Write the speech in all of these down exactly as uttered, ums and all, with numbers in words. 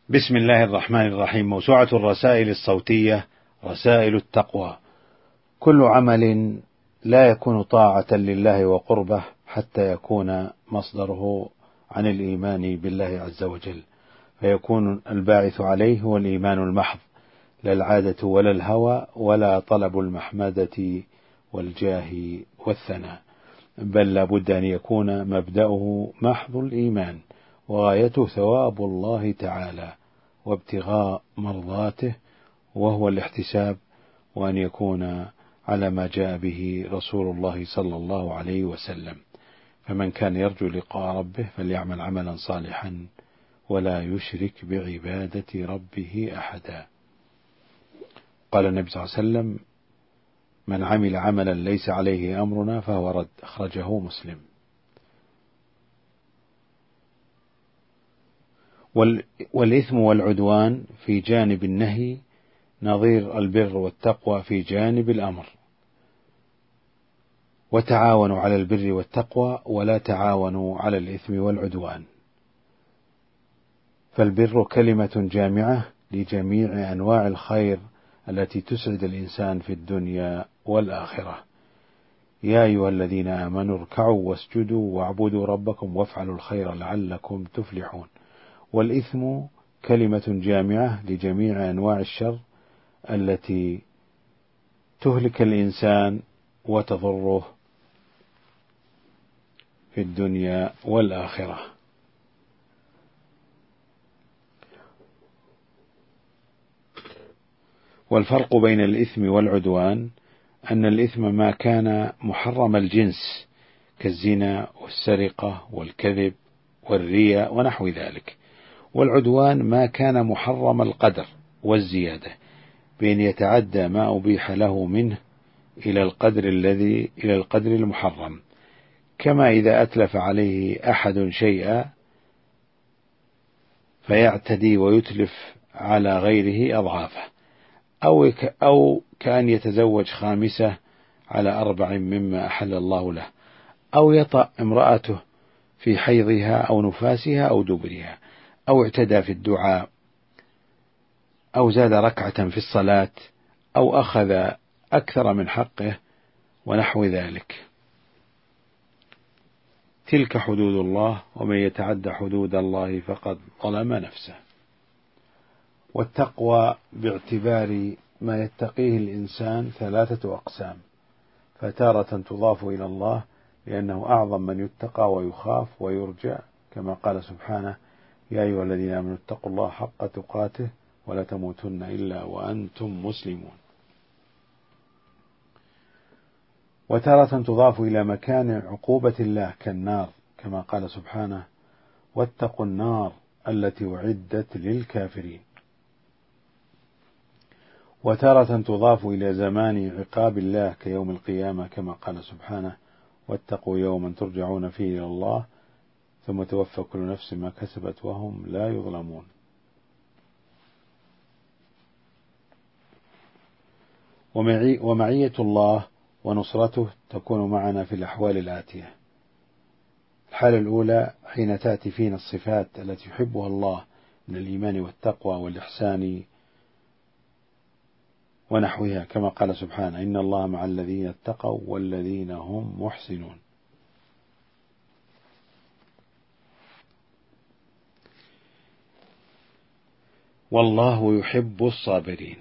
بسم الله الرحمن الرحيم. موسوعة الرسائل الصوتية رسائل التقوى. كل عمل لا يكون طاعة لله وقربه حتى يكون مصدره عن الإيمان بالله عز وجل، فيكون الباعث عليه هو الإيمان المحض، لا العادة ولا الهوى ولا طلب المحمدة والجاه والثناء، بل لا بد أن يكون مبدأه محض الإيمان وغايته ثواب الله تعالى وابتغاء مرضاته وهو الاحتساب، وأن يكون على ما جاء به رسول الله صلى الله عليه وسلم. فمن كان يرجو لقاء ربه فليعمل عملا صالحا ولا يشرك بعبادة ربه أحدا. قال النبي صلى الله عليه وسلم: من عمل عملا ليس عليه أمرنا فهو رد، أخرجه مسلم. والإثم والعدوان في جانب النهي نظير البر والتقوى في جانب الأمر، وتعاونوا على البر والتقوى ولا تعاونوا على الإثم والعدوان. فالبر كلمة جامعة لجميع أنواع الخير التي تسعد الإنسان في الدنيا والآخرة. يا أيها الذين آمنوا اركعوا واسجدوا واعبدوا ربكم وافعلوا الخير لعلكم تفلحون. والإثم كلمة جامعة لجميع أنواع الشر التي تهلك الإنسان وتضره في الدنيا والآخرة. والفرق بين الإثم والعدوان أن الإثم ما كان محرم الجنس كالزنا والسرقة والكذب والرياء ونحو ذلك، والعدوان ما كان محرم القدر والزيادة بأن يتعدى ما أبيح له منه إلى القدر الذي إلى القدر المحرم، كما إذا أتلف عليه أحد شيئا فيعتدي ويتلف على غيره أضعافه، أو أو كأن يتزوج خامسة على أربع مما أحل الله له، أو يطأ امرأته في حيضها أو نفاسها أو دبرها، أو اعتدى في الدعاء، أو زاد ركعة في الصلاة، أو أخذ أكثر من حقه ونحو ذلك. تلك حدود الله ومن يتعد حدود الله فقد ظلم نفسه. والتقوى باعتبار ما يتقيه الإنسان ثلاثة أقسام، فتارة تضاف إلى الله لأنه أعظم من يتقى ويخاف ويرجى، كما قال سبحانه: يا أيها الذين آمنوا اتقوا الله حق تقاته ولا تموتن إلا وأنتم مسلمون. وتارة تضاف إلى مكان عقوبة الله كالنار، كما قال سبحانه: واتقوا النار التي أعدت للكافرين. وتارة تضاف إلى زمان عقاب الله كيوم القيامة، كما قال سبحانه: واتقوا يوما ترجعون فيه إلى الله ثم توفى كل نفس ما كسبت وهم لا يظلمون. ومعية الله ونصرته تكون معنا في الأحوال الآتية. الحالة الأولى حين تأتي فينا الصفات التي يحبها الله من الإيمان والتقوى والإحسان ونحوها، كما قال سبحانه: إن الله مع الذين اتقوا والذين هم محسنون. والله يحب الصابرين،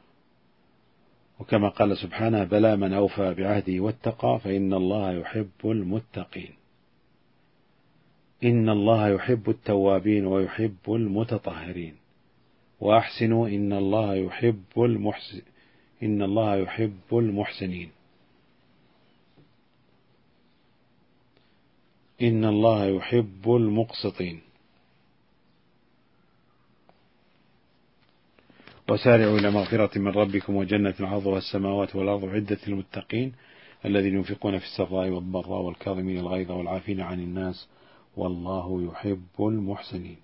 وكما قال سبحانه: بلى من أوفى بعهده واتقى فإن الله يحب المتقين. إن الله يحب التوابين ويحب المتطهرين، وأحسنوا إن الله يحب المحسن إن الله يحب المحسنين. إن الله يحب المقسطين. وسارعوا إلى مغفرة من ربكم وجنة عرضها السماوات والأرض عدة للمتقين الذين ينفقون في السراء والضراء والكاظمين الغيظ والعافين عن الناس والله يحب المحسنين.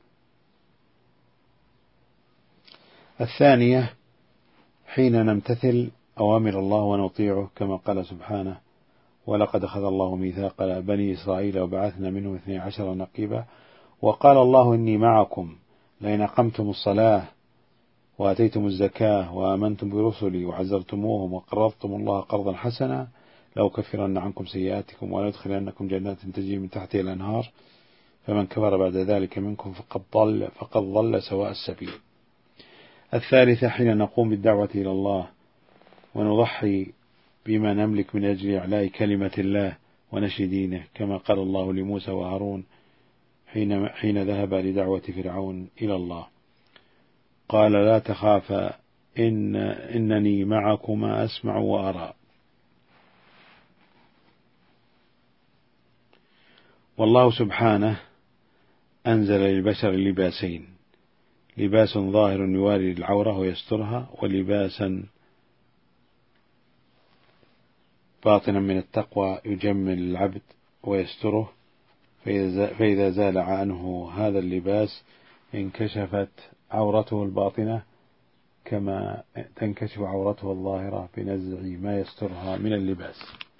الثانية حين نمتثل أوامر الله ونطيعه، كما قال سبحانه: ولقد أخذ الله ميثاق بني إسرائيل وبعثنا منهم اثني عشر نقيبا وقال الله إني معكم لئن أقمتم الصلاة وآتيتم الزكاة وآمنتم برسلي وعزرتموهم وقرضتم الله قرضا حسنا لأكفرن عنكم سيئاتكم ولأدخلنكم جنات تجري من تحتها الأنهار فمن كفر بعد ذلك منكم فقد ضل فقد ضل سواء السبيل. الثالثة حين نقوم بالدعوة إلى الله ونضحي بما نملك من أجل إعلاء كلمة الله ونشر دينه، كما قال الله لموسى وهارون حين حين ذهب لدعوة فرعون إلى الله، قال لا تخافا إن إنني معكما أسمع وأرى. والله سبحانه أنزل للبشر لباسين، لباس ظاهر يواري العورة ويسترها، ولباسا باطنا من التقوى يجمل العبد ويستره، فإذا زال عنه هذا اللباس انكشفت عورته الباطنة كما تنكشف عورته الظاهرة بنزع ما يسترها من اللباس.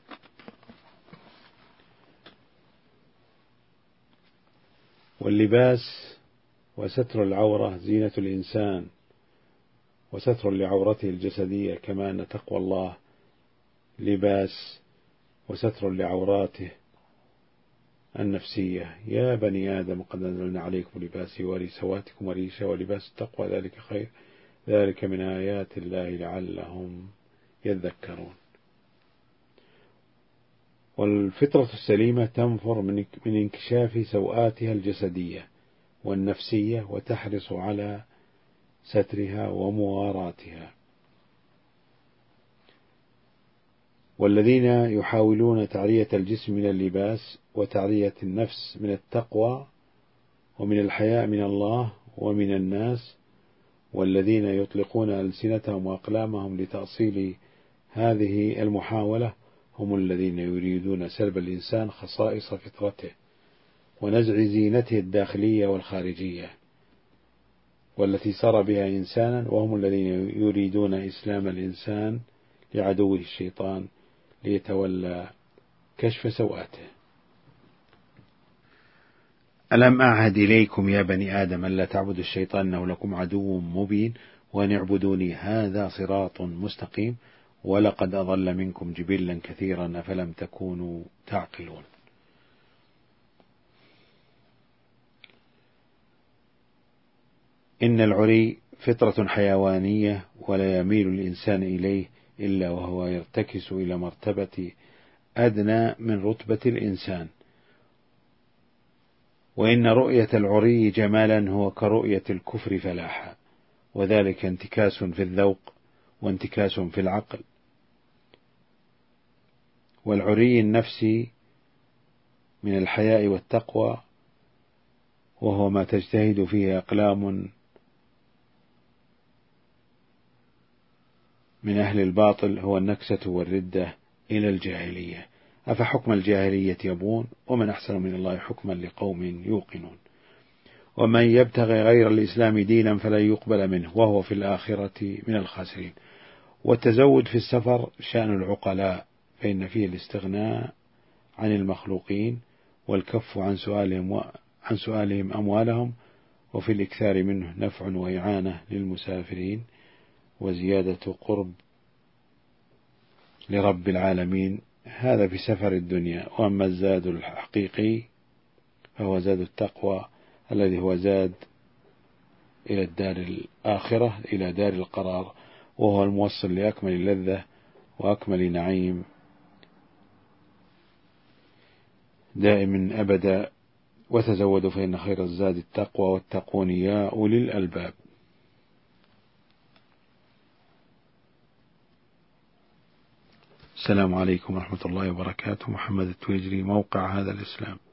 واللباس وستر العورة زينة الإنسان وستر لعورته الجسدية، كما أن تقوى الله لباس وستر لعوراته النفسية. يا بني آدم قد أنزلنا عليكم لباس يواري سواتكم وريشا ولباس التقوى ذلك خير ذلك من آيات الله لعلهم يذكرون. والفطرة السليمة تنفر من انكشاف سوآتها الجسدية والنفسية وتحرص على سترها ومواراتها. والذين يحاولون تعرية الجسم من اللباس وتعرية النفس من التقوى ومن الحياء من الله ومن الناس، والذين يطلقون ألسنتهم وأقلامهم لتأصيل هذه المحاولة هم الذين يريدون سلب الإنسان خصائص فطرته ونزع زينته الداخلية والخارجية والتي صار بها إنسانا، وهم الذين يريدون إسلام الإنسان لعدوه الشيطان ليتولى كشف سوءاته. ألم أعهد إليكم يا بني آدم ألا تعبدوا الشيطان إنه لكم عدو مبين وأن اعبدوني هذا صراط مستقيم ولقد أضل منكم جبلا كثيرا أفلم تكونوا تعقلون. إن العري فطرة حيوانية ولا يميل الإنسان إليه إلا وهو يرتكس إلى مرتبة أدنى من رتبة الإنسان. وإن رؤية العري جمالا هو كرؤية الكفر فلاحا، وذلك انتكاس في الذوق وانتكاس في العقل. والعري النفسي من الحياء والتقوى وهو ما تجتهد فيه أقلام من أهل الباطل هو النكسة والردة إلى الجاهلية. أفحكم الجاهلية يبغون ومن أحسن من الله حكما لقوم يوقنون. ومن يبتغي غير الإسلام دينا فلن يقبل منه وهو في الآخرة من الخاسرين. والتزود في السفر شأن العقلاء، فإن فيه الاستغناء عن المخلوقين والكف عن سؤالهم عن سؤالهم أموالهم، وفي الإكثار منه نفع وإعانة للمسافرين وزيادة قرب لرب العالمين. هذا في سفر الدنيا. وأما الزاد الحقيقي فهو زاد التقوى الذي هو زاد إلى الدار الآخرة إلى دار القرار، وهو الموصل لأكمل لذة وأكمل نعيم دائم أبدا. وتزودوا فإن خير الزاد التقوى واتقون يا أولي الألباب. السلام عليكم ورحمة الله وبركاته. محمد التويجري، موقع هذا الإسلام.